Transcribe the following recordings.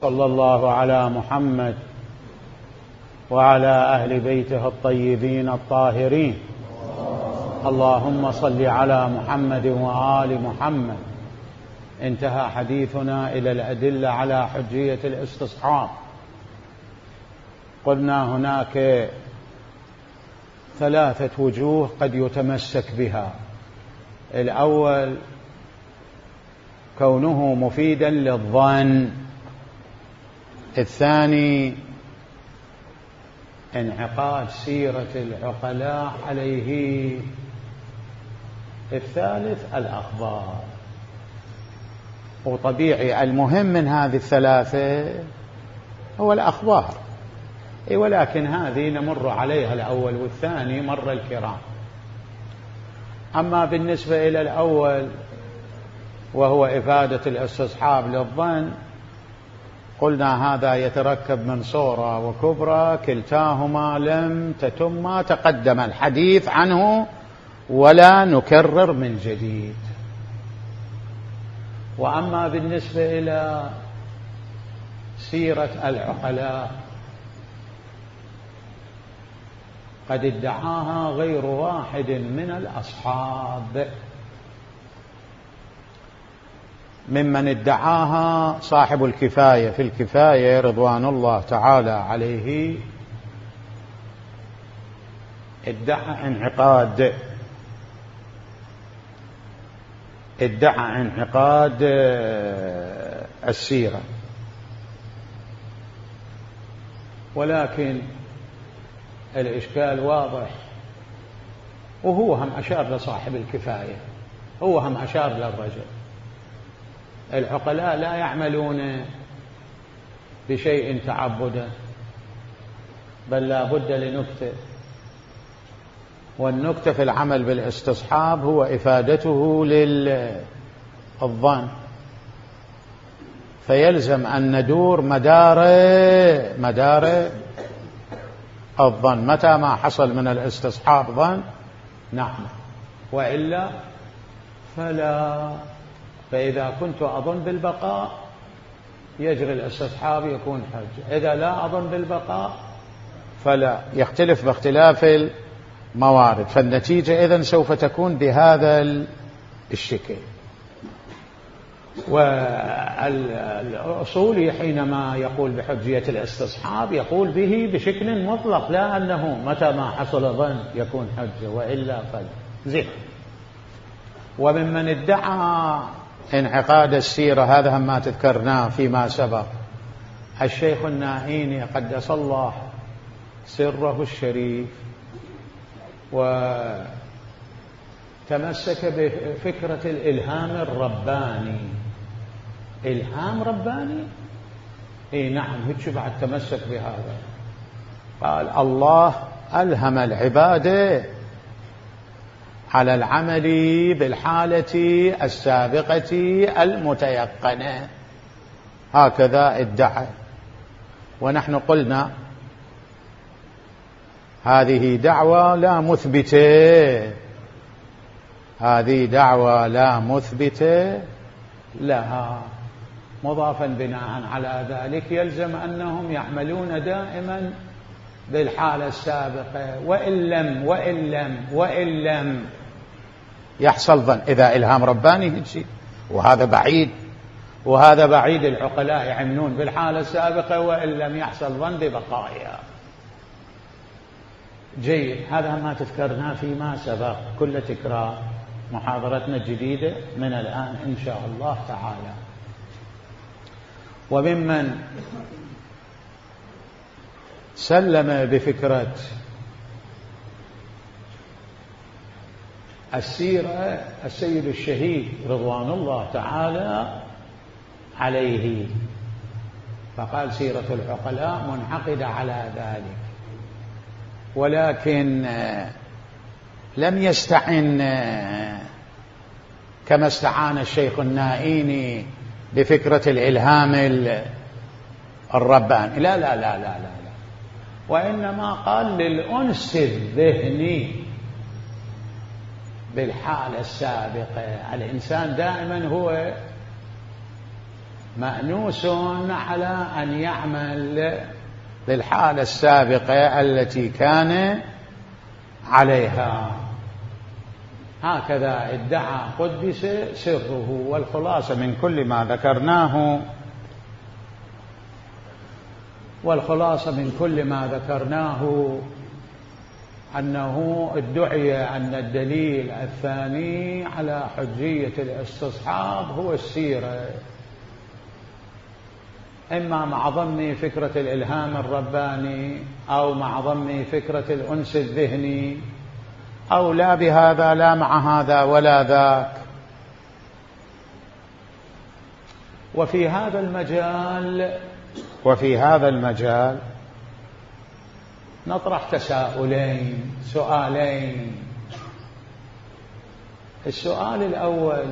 صلى الله على محمد وعلى أهل بيته الطيبين الطاهرين. اللهم صل على محمد وآل محمد. انتهى حديثنا إلى الأدلة على حجية الاستصحاب. قلنا هناك 3 وجوه قد يتمسك بها. الأول كونه مفيدا للظن، الثاني انعقاد سيرة العقلاء عليه، الثالث الأخبار. وطبيعي المهم من هذه ال3 هو الأخبار، ولكن هذه نمر عليها الأول والثاني مر الكرام. أما بالنسبة إلى الأول وهو إفادة الاستصحاب للظن، قلنا هذا يتركب من صورة وكبرى كلتاهما لم تتم ما تقدم الحديث عنه ولا نكرر من جديد. وأما بالنسبة إلى سيرة العقلاء قد ادعاها غير واحد من الأصحاب. ممن ادعاها صاحب الكفاية في الكفاية رضوان الله تعالى عليه، ادعى انعقاد السيرة، ولكن الإشكال واضح. وهو هم أشار لصاحب الكفاية، هو هم أشار للرجل. العقلاء لا يعملون بشيء تعبدا، بل لا بد لنكتة، والنكتة في العمل بالاستصحاب هو إفادته للظن، فيلزم أن ندور مدار الظن. متى ما حصل من الاستصحاب ظن نعم، وإلا فلا. فإذا كنت أظن بالبقاء يجري الاستصحاب يكون حج، إذا لا أظن بالبقاء فلا. يختلف باختلاف الموارد، فالنتيجة إذن سوف تكون بهذا الشكل. والأصولي حينما يقول بحجية الاستصحاب يقول به بشكل مطلق، لا أنه متى ما حصل ظن يكون حج وإلا فلا. زين. وممن ادعى انعقاد السيرة، هذا ما تذكرناه فيما سبق، الشيخ النائيني قدس الله سره الشريف، وتمسك بفكرة الإلهام الرباني. إلهام رباني؟ نعم، هيك بعد تمسك بهذا. قال الله ألهم العبادة على العمل بالحالة السابقة المتيقنة، هكذا ادعى. ونحن قلنا هذه دعوة لا مثبتة، هذه دعوة لا مثبتة لها. مضافا بناء على ذلك يلزم أنهم يعملون دائما بالحالة السابقة، وإن لم يحصل ظن. إذا إلهام رباني هيك، وهذا بعيد. العقلاء يعملون بالحالة السابقة وإن لم يحصل ظن ببقائها. جيد. هذا ما تذكرنا فيما سبق، كل تكرار. محاضرتنا الجديدة من الآن إن شاء الله تعالى. وممن سلم بفكرة السيرة السيد الشهيد رضوان الله تعالى عليه، فقال سيرة العقلاء منعقدة على ذلك، ولكن لم يستعن كما استعان الشيخ النائيني بفكرة الإلهام الرباني. لا لا لا لا لا لا. وإنما قال للأنس الذهني بالحالة السابقة. الإنسان دائما هو مأنوس على أن يعمل للحالة السابقة التي كان عليها. هكذا ادعى قدس سره. والخلاصة من كل ما ذكرناه أنه ادعي أن الدليل الثاني على حجية الاستصحاب هو السيرة، إما مع ضمن فكرة الإلهام الرباني أو مع ضمن فكرة الأنس الذهني، أو لا بهذا لا مع هذا ولا ذاك. وفي هذا المجال نطرح سؤالين. السؤال الأول: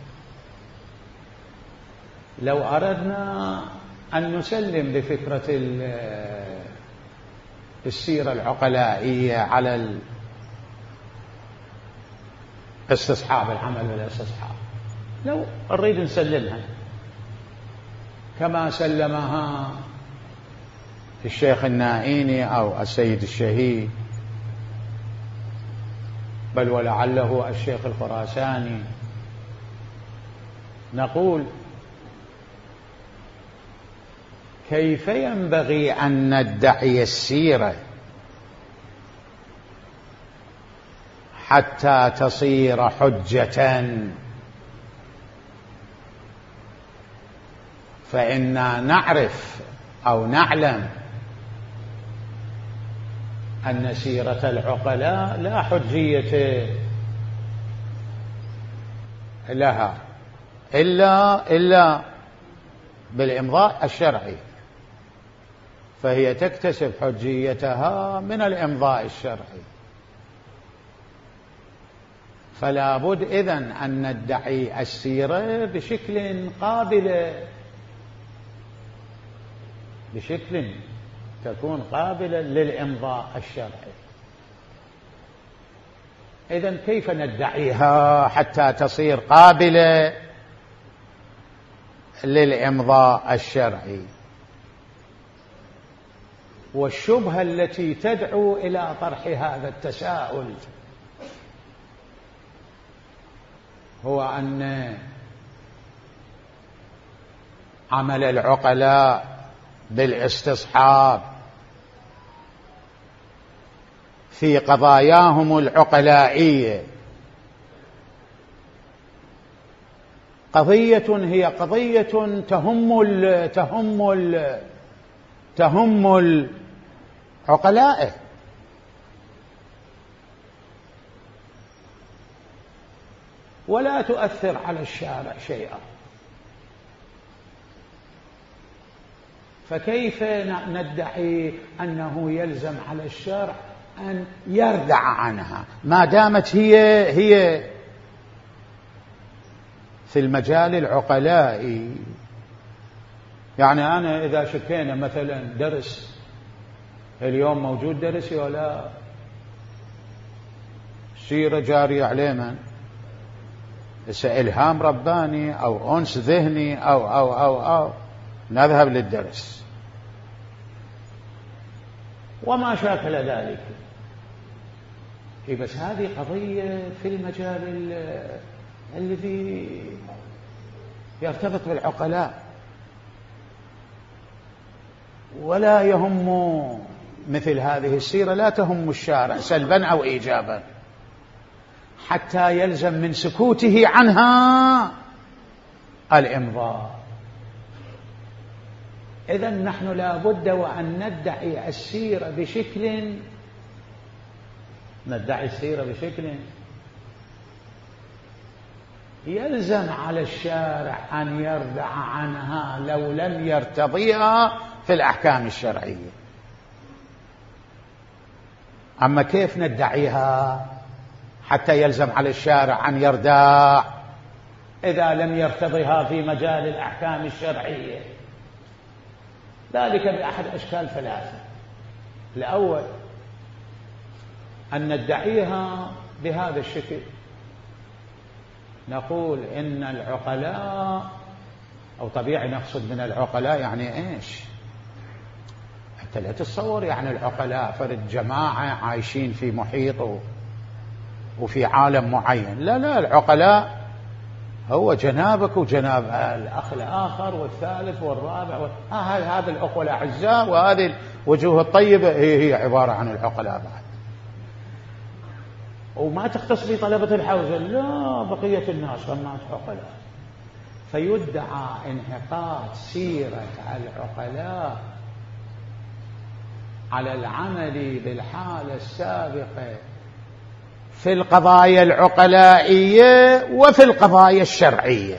لو أردنا أن نسلم بفكرة السيرة العقلائية على الاستصحاب، العمل بالاستصحاب، لو نريد نسلمها كما سلمها الشيخ النائيني أو السيد الشهيد، بل ولعله الشيخ الخراساني، نقول: كيف ينبغي أن ندعي السيرة حتى تصير حجة؟ فإنا نعرف أو نعلم أن سيرة العقلاء لا حجية لها إلا بالإمضاء الشرعي، فهي تكتسب حجيتها من الإمضاء الشرعي. فلا بد إذن أن ندعي السيرة بشكل تكون قابلة للإمضاء الشرعي. إذن كيف ندعيها حتى تصير قابلة للإمضاء الشرعي؟ والشبهة التي تدعو إلى طرح هذا التساؤل هو أن عمل العقلاء بالاستصحاب في قضاياهم العقلائية هي قضية تهم العقلاء، ولا تؤثر على الشارع شيئا. فكيف ندعي أنه يلزم على الشارع أن يردع عنها ما دامت هي في المجال العقلائي؟ يعني أنا إذا شكينا مثلا درس اليوم موجود درسي ولا سيرة جارية عليه، من إلهام رباني أو أنس ذهني أو نذهب للدرس وما شاكل ذلك. بس هذه قضية في المجال الذي يرتبط بالعقلاء، ولا يهم مثل هذه السيرة، لا تهم الشارع سلبا أو إيجابا حتى يلزم من سكوته عنها الإمضاء. إذن نحن لا بد وأن ندعي السيرة بشكل يلزم على الشارع أن يردع عنها لو لم يرتضيها في الأحكام الشرعية. أما كيف ندعيها حتى يلزم على الشارع أن يردع إذا لم يرتضيها في مجال الأحكام الشرعية؟ ذلك بأحد أشكال ثلاثة. الأول أن ندعيها بهذا الشكل، نقول إن العقلاء أو طبيعي نقصد من العقلاء يعني إيش؟ حتى لا تتصور يعني العقلاء فرد جماعة عايشين في محيط وفي عالم معين. لا لا، العقلاء هو جنابك وجناب الأخ الآخر والثالث والرابع هذا الأخوة الأعزاء، وهذه الوجوه الطيبة هي عبارة عن العقلاء بعد. وما تختص بطلبة الحوزة، لا، بقية الناس هم عقلاء. فيدعى انعقاد سيرة العقلاء على العمل بالحالة السابقة في القضايا العقلائية وفي القضايا الشرعية.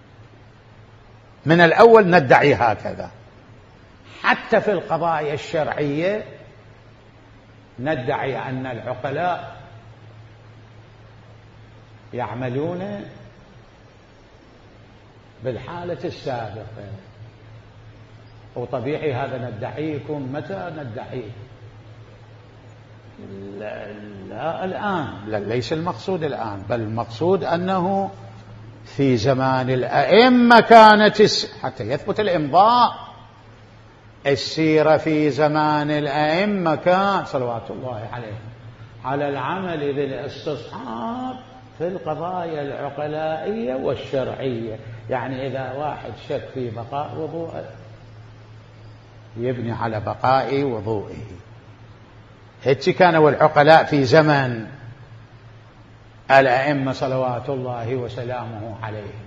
من الأول ندعي هكذا. حتى في القضايا الشرعية ندعي أن العقلاء يعملون بالحالة السابقة. وطبيعي هذا ندعيكم متى ندعيه؟ لا الآن، لا، ليس المقصود الآن، بل المقصود أنه في زمان الأئمة كانت حتى يثبت الإمضاء. السيرة في زمان الأئمة كان صلوات الله عليهم على العمل بالاستصحاب في القضايا العقلائية والشرعية. يعني إذا واحد شك في بقاء وضوءه يبني على بقاء وضوئه. هيك كانوا العقلاء في زمن الأئمة صلوات الله وسلامه عليهم.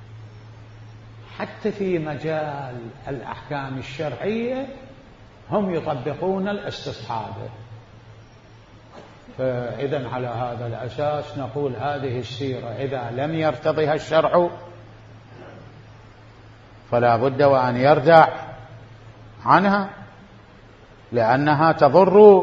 حتى في مجال الأحكام الشرعية هم يطبقون الاستصحاب. فإذا على هذا الأساس نقول هذه السيرة إذا لم يرتضيها الشرع فلا بد وأن يردع عنها، لأنها تضر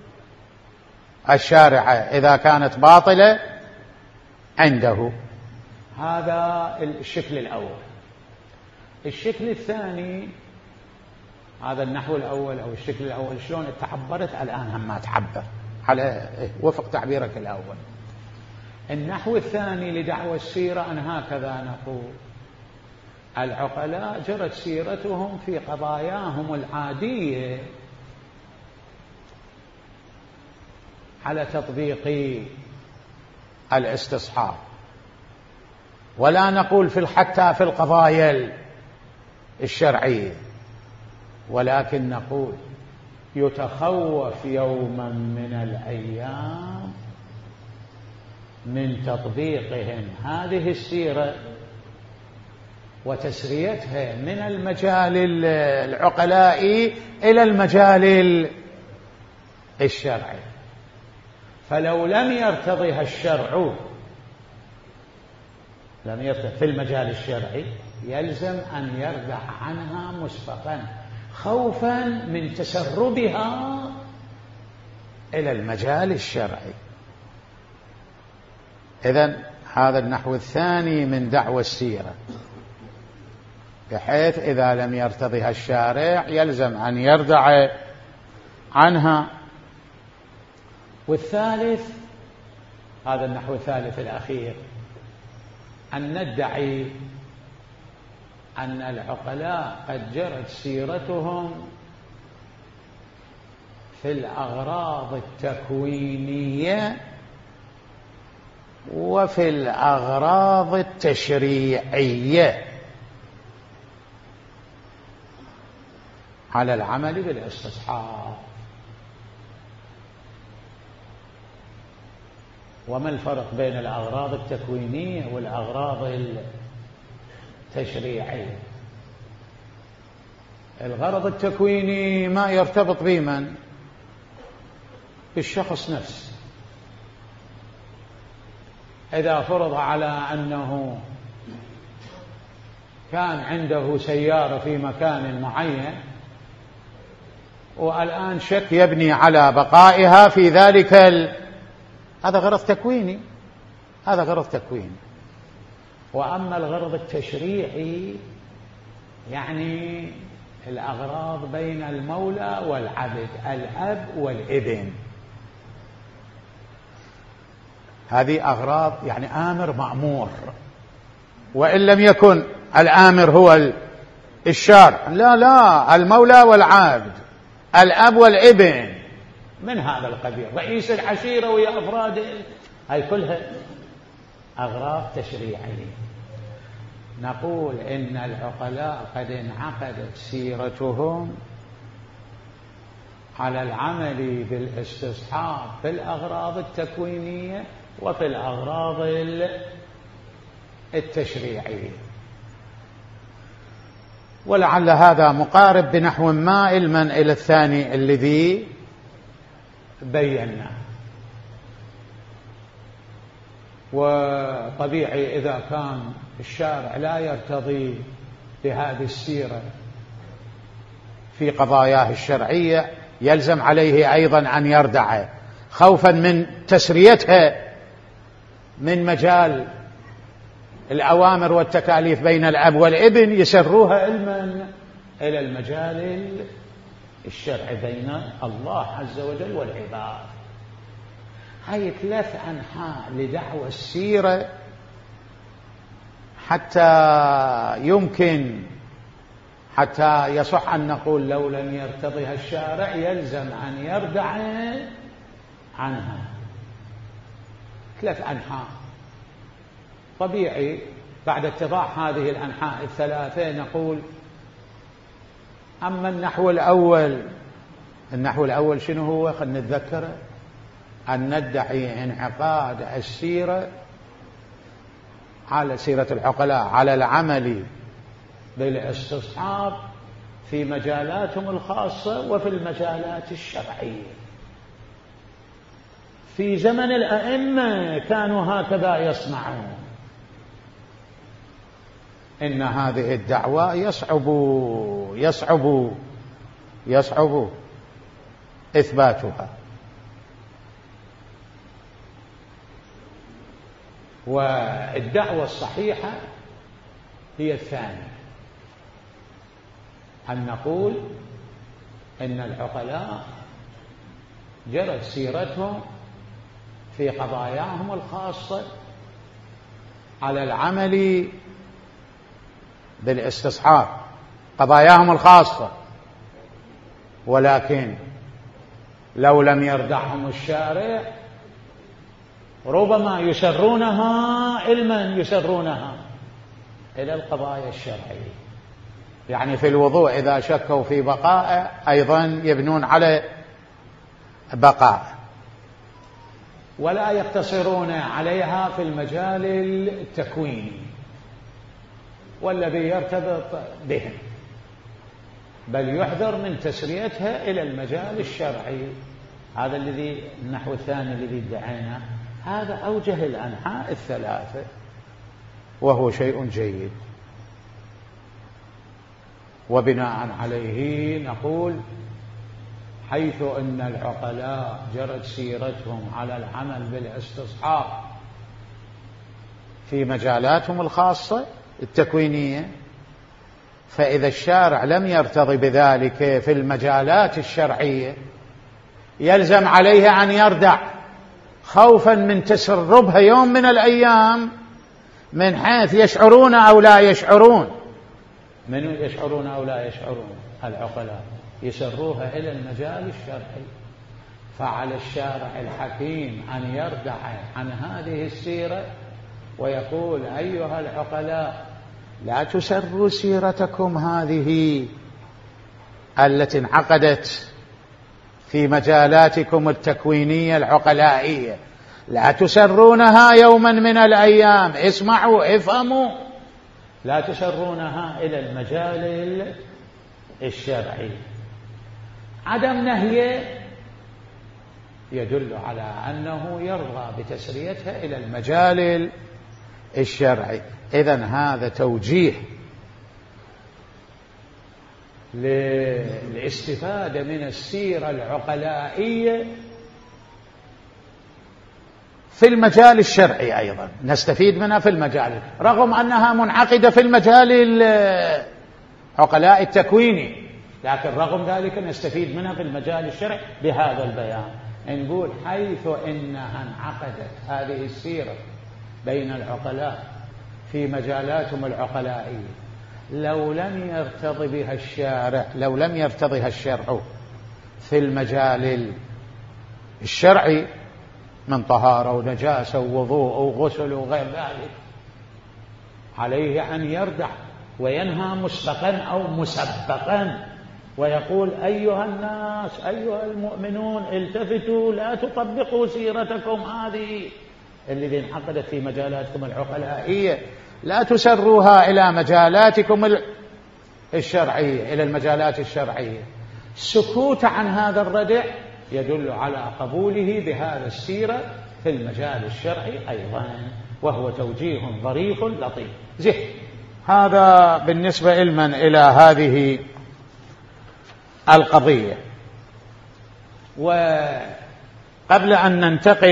الشارع إذا كانت باطلة عنده. هذا الشكل الأول. الشكل الثاني، هذا النحو الأول أو الشكل الأول، شلون تعبرت الآن هم ما تعبر على وفق تعبيرك الأول. النحو الثاني لدعوى السيرة أن هكذا نقول: العقلاء جرت سيرتهم في قضاياهم العادية على تطبيق الاستصحاب، ولا نقول حتى في القضايا الشرعية، ولكن نقول يتخوف يوما من الأيام من تطبيقهم هذه السيرة وتسريتها من المجال العقلائي إلى المجال الشرعي. فلو لم يرتضيها الشرع في المجال الشرعي يلزم أن يردع عنها مسبقا خوفا من تسربها إلى المجال الشرعي. إذن هذا النحو الثاني من دعوى السيرة، بحيث إذا لم يرتضيها الشارع يلزم أن يردع عنها. والثالث، هذا النحو الثالث الأخير، أن ندعي أن العقلاء قد جرت سيرتهم في الأغراض التكوينية وفي الأغراض التشريعية على العمل بالاستصحاب. وما الفرق بين الأغراض التكوينية والأغراض التشريعية؟ الغرض التكويني ما يرتبط بمن؟ بالشخص نفسه. إذا فرض على أنه كان عنده سيارة في مكان معين والآن شك يبني على بقائها في ذلك هذا غرض تكويني، هذا غرض تكويني. وأما الغرض التشريعي يعني الأغراض بين المولى والعبد، الأب والابن، هذه أغراض يعني آمر مأمور، وإن لم يكن الآمر هو الشارع، لا، المولى والعبد، الأب والابن، من هذا القبيل، رئيس العشيرة ويا أفراد، هاي كلها أغراض تشريعية. نقول إن العقلاء قد انعقدت سيرتهم على العمل بالاستصحاب في الأغراض التكوينية وفي الأغراض التشريعية، ولعل هذا مقارب بنحو ما علما إلى الثاني الذي بيناه. وطبيعي إذا كان الشارع لا يرتضي بهذه السيرة في قضاياه الشرعية يلزم عليه أيضا أن يردع، خوفا من تسريتها من مجال الأوامر والتكاليف بين الأب والابن، يسروها علما إلى المجال الشرعي بين الله عز وجل والعباد. هاي 3 أنحاء لدعوى السيرة حتى يصح أن نقول لو لم يرتضيها الشارع يلزم أن يردع عنها. 3 أنحاء طبيعي. بعد اتضاح هذه الأنحاء ال3 نقول أما النحو الأول شنو هو؟ خلنا نتذكره، أن ندعي انعقاد السيرة على سيرة العقلاء على العمل بالاستصحاب في مجالاتهم الخاصة وفي المجالات الشرعية. في زمن الأئمة كانوا هكذا يصنعون. إن هذه الدعوة يصعب إثباتها. والدعوة الصحيحة هي الثانية، أن نقول إن العقلاء جرت سيرتهم في قضاياهم الخاصة على العمل بالاستصحاب، قضاياهم الخاصة، ولكن لو لم يردعهم الشارع ربما يسرونها علما، يسرونها إلى القضايا الشرعية. يعني في الوضوء إذا شكوا في بقاء أيضا يبنون على بقاء، ولا يقتصرون عليها في المجال التكويني والذي يرتبط بهم، بل يحذر من تسريتها إلى المجال الشرعي. هذا الذي النحو الثاني الذي ادعيناه، هذا أوجه الأنحاء ال3 وهو شيء جيد. وبناء عليه نقول حيث أن العقلاء جرت سيرتهم على العمل بالاستصحاب في مجالاتهم الخاصة التكوينية، فإذا الشارع لم يرتضي بذلك في المجالات الشرعية يلزم عليه أن يردع، خوفا من تسربها يوم من الأيام من حيث يشعرون أو لا يشعرون. من يشعرون أو لا يشعرون؟ العقلاء يسروها إلى المجال الشرعي. فعلى الشارع الحكيم أن يردع عن هذه السيرة ويقول أيها العقلاء لا تسروا سيرتكم هذه التي انعقدت في مجالاتكم التكوينية العقلائية، لا تسرونها يوما من الأيام، اسمعوا افهموا، لا تسرونها إلى المجال الشرعي. عدم نهيه يدل على أنه يرضى بتسريتها إلى المجال الشرعي. إذن هذا توجيه للاستفادة من السيرة العقلائية في المجال الشرعي، أيضا نستفيد منها في المجال، رغم أنها منعقدة في المجال العقلاء التكويني، لكن رغم ذلك نستفيد منها في المجال الشرعي بهذا البيان. نقول حيث إنها انعقدت هذه السيرة بين العقلاء في مجالاتهم العقلائية لو لم يرتضها الشرع في المجال الشرعي من طهارة ونجاسة ووضوء وغسل وغير ذلك، عليه أن يردع وينهى مسبقا أو مسبقا ويقول أيها الناس أيها المؤمنون التفتوا، لا تطبقوا سيرتكم هذه التي انعقدت في مجالاتكم العقلائية، لا تسروها إلى مجالاتكم الشرعية، إلى المجالات الشرعية. السكوت عن هذا الردع يدل على قبوله بهذا السيرة في المجال الشرعي أيضا، وهو توجيه ظريف لطيف. زين، هذا بالنسبة إلى هذه القضية. وقبل أن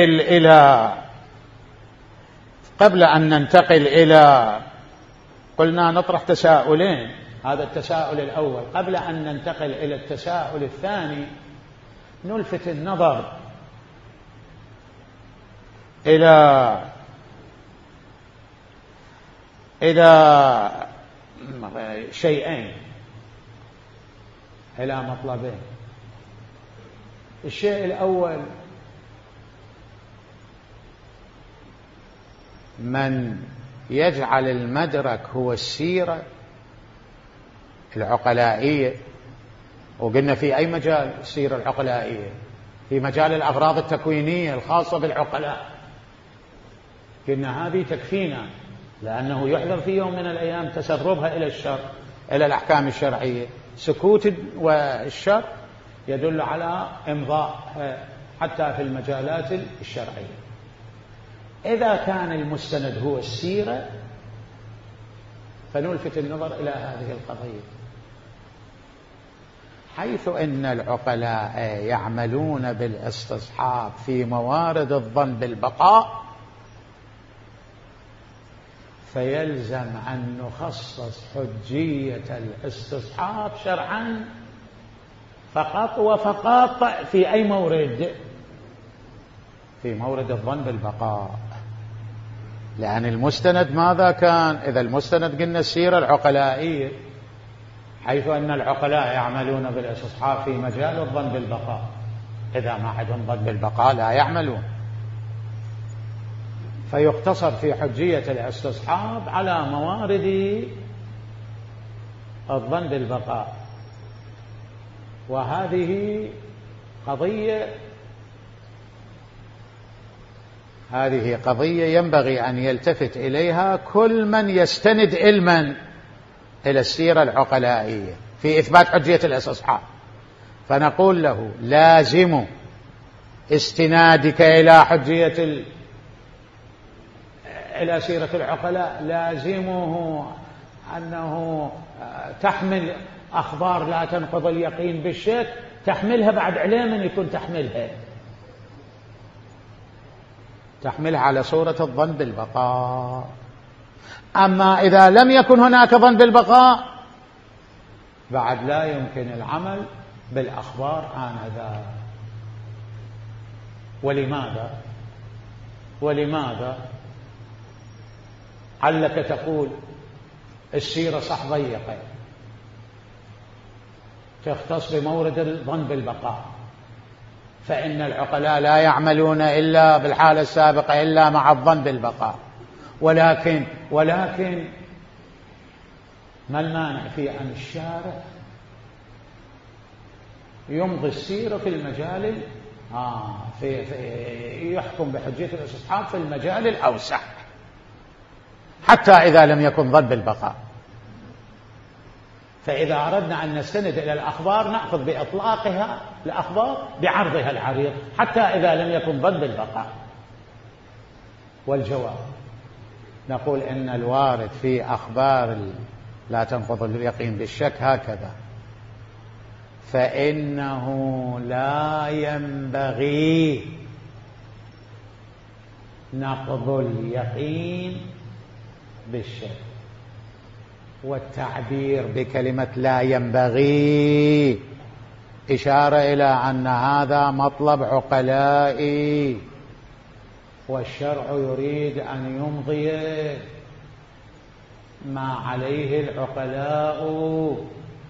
ننتقل إلى قلنا نطرح تساؤلين، هذا التساؤل الأول. قبل أن ننتقل إلى التساؤل الثاني نلفت النظر إلى شيئين، إلى مطلبين. الشيء الأول، من يجعل المدرك هو السيرة العقلائية، وقلنا في أي مجال السيرة العقلائية؟ في مجال الأغراض التكوينية الخاصة بالعقلاء، قلنا هذه تكفينا، لأنه يحذر في يوم من الأيام تسربها إلى الشر، إلى الأحكام الشرعية. سكوت والشر يدل على إمضاء حتى في المجالات الشرعية. إذا كان المستند هو السيرة فنلفت النظر إلى هذه القضية، حيث أن العقلاء يعملون بالاستصحاب في موارد الظن بالبقاء، فيلزم أن نخصص حجية الاستصحاب شرعا فقط وفقط في أي مورد؟ في مورد الظن بالبقاء. لأن المستند ماذا كان؟ إذا المستند قلنا السيرة العقلائية، حيث أن العقلاء يعملون بالاستصحاب في مجال الظن بالبقاء، إذا ما عندهم ظن بالبقاء لا يعملون، فيقتصر في حجية الاستصحاب على موارد الظن بالبقاء. وهذه قضية ينبغي أن يلتفت إليها كل من يستند علما إلى السيرة العقلائية في إثبات حجية الاستصحاب. فنقول له لازم استنادك إلى حجية إلى سيرة العقلاء، لازمه أنه تحمل أخبار لا تنقض اليقين بالشك، تحملها بعد علم من يكون تحملها على صورة الظن بالبقاء. أما إذا لم يكن هناك ظن بالبقاء بعد لا يمكن العمل بالأخبار آنذاك. ولماذا علك تقول السيرة صح ضيقة تختص بمورد الظن بالبقاء، فإن العقلاء لا يعملون إلا بالحالة السابقة إلا مع الظن بالبقاء. ولكن ما المانع في أن الشارع يمضي السيرة في المجال يحكم بحجية الاستصحاب في المجال الأوسع حتى إذا لم يكن ظن بالبقاء. فإذا أردنا أن نستند إلى الأخبار نأخذ بإطلاقها الأخبار بعرضها العريض حتى إذا لم يكن ظن بالبقاء. والجواب نقول إن الوارد في أخبار لا تنقض اليقين بالشك هكذا، فإنه لا ينبغي نقض اليقين بالشك. والتعبير بكلمة لا ينبغي إشارة إلى أن هذا مطلب عقلائي، والشرع يريد أن يمضي ما عليه العقلاء.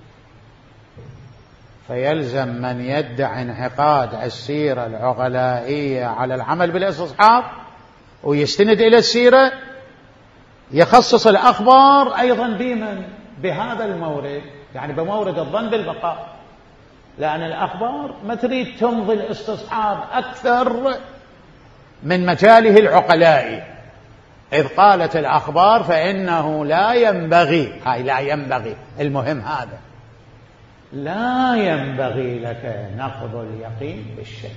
فيلزم من يدعي انعقاد السيرة العقلائية على العمل بالاستصحاب ويستند إلى السيرة يخصص الأخبار أيضا بمن؟ بهذا المورد، يعني بمورد الظن بالبقاء، لأن الأخبار ما تريد تمضي الاستصحاب أكثر من مجاله العقلائي، إذ قالت الأخبار فإنه لا ينبغي، هاي لا ينبغي، المهم هذا، لا ينبغي لك نقض اليقين بالشك.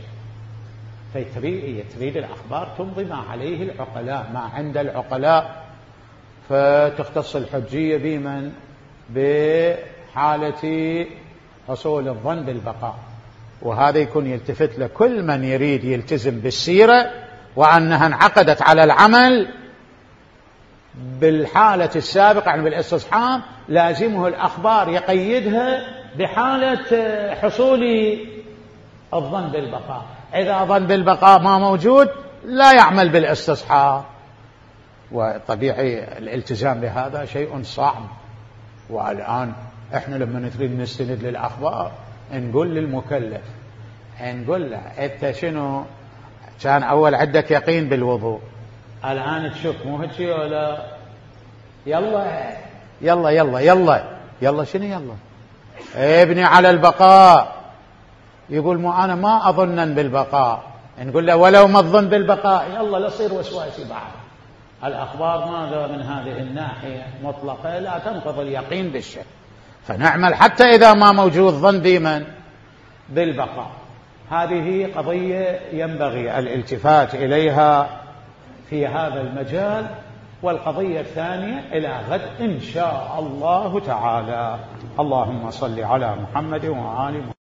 فتريد الأخبار تمضي ما عليه العقلاء، ما عند العقلاء، فتختص الحجية بمن؟ بحالة حصول الظن بالبقاء. وهذا يكون يلتفت لكل من يريد يلتزم بالسيرة وأنها انعقدت على العمل بالحالة السابقة، يعني بالاستصحاب، لازمه الأخبار يقيدها بحالة حصول الظن بالبقاء. إذا ظن بالبقاء ما موجود لا يعمل بالاستصحاب. وطبيعي الالتزام بهذا شيء صعب. والآن احنا لما نريد نستند للأخبار نقول للمكلف، نقول له انت شنو كان اول عندك يقين بالوضوء، الآن تشك، مو هيك ولا؟ يلا يلا يلا يلا يلا شنو يلا ابني على البقاء. يقول مو أنا ما أظنن بالبقاء، نقول له ولو ما تظن بالبقاء يلا لا يصير وسواسي بعد. الأخبار ماذا من هذه الناحية مطلقة لا تنقض اليقين بالشك، فنعمل حتى إذا ما موجود ظن بمن؟ بالبقاء. هذه قضية ينبغي الالتفات إليها في هذا المجال. والقضية الثانية إلى غد إن شاء الله تعالى. اللهم صل على محمد وآل محمد.